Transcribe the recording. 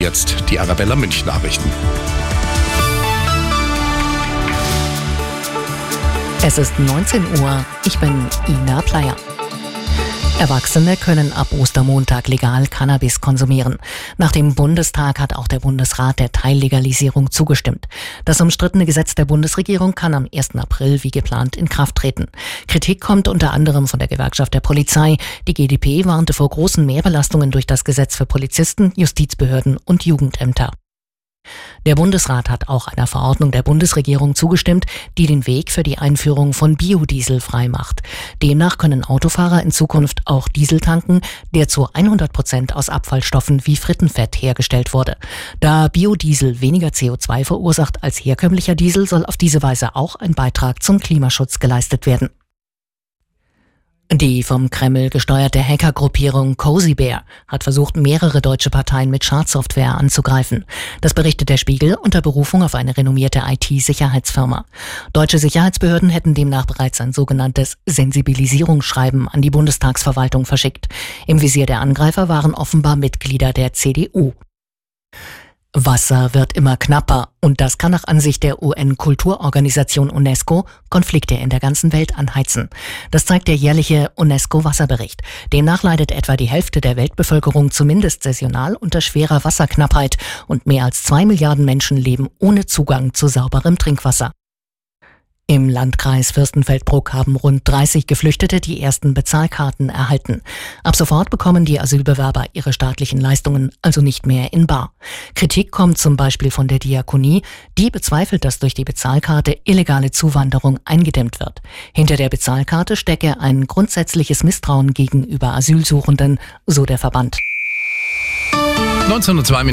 jetzt die Arabella Münch Nachrichten. Es ist 19 Uhr. Ich bin Ina Pleyer. Erwachsene können ab Ostermontag legal Cannabis konsumieren. Nach dem Bundestag hat auch der Bundesrat der Teillegalisierung zugestimmt. Das umstrittene Gesetz der Bundesregierung kann am 1. April wie geplant in Kraft treten. Kritik kommt unter anderem von der Gewerkschaft der Polizei. Die GdP warnte vor großen Mehrbelastungen durch das Gesetz für Polizisten, Justizbehörden und Jugendämter. Der Bundesrat hat auch einer Verordnung der Bundesregierung zugestimmt, die den Weg für die Einführung von Biodiesel freimacht. Demnach können Autofahrer in Zukunft auch Diesel tanken, der zu 100% aus Abfallstoffen wie Frittenfett hergestellt wurde. Da Biodiesel weniger CO2 verursacht als herkömmlicher Diesel, soll auf diese Weise auch ein Beitrag zum Klimaschutz geleistet werden. Die vom Kreml gesteuerte Hackergruppierung Cozy Bear hat versucht, mehrere deutsche Parteien mit Schadsoftware anzugreifen. Das berichtet der Spiegel unter Berufung auf eine renommierte IT-Sicherheitsfirma. Deutsche Sicherheitsbehörden hätten demnach bereits ein sogenanntes Sensibilisierungsschreiben an die Bundestagsverwaltung verschickt. Im Visier der Angreifer waren offenbar Mitglieder der CDU. Wasser wird immer knapper und das kann nach Ansicht der UN-Kulturorganisation UNESCO Konflikte in der ganzen Welt anheizen. Das zeigt der jährliche UNESCO-Wasserbericht. Demnach leidet etwa die Hälfte der Weltbevölkerung zumindest saisonal unter schwerer Wasserknappheit und mehr als 2 Milliarden Menschen leben ohne Zugang zu sauberem Trinkwasser. Im Landkreis Fürstenfeldbruck haben rund 30 Geflüchtete die ersten Bezahlkarten erhalten. Ab sofort bekommen die Asylbewerber ihre staatlichen Leistungen also nicht mehr in bar. Kritik kommt zum Beispiel von der Diakonie, die bezweifelt, dass durch die Bezahlkarte illegale Zuwanderung eingedämmt wird. Hinter der Bezahlkarte stecke ein grundsätzliches Misstrauen gegenüber Asylsuchenden, so der Verband. 19:02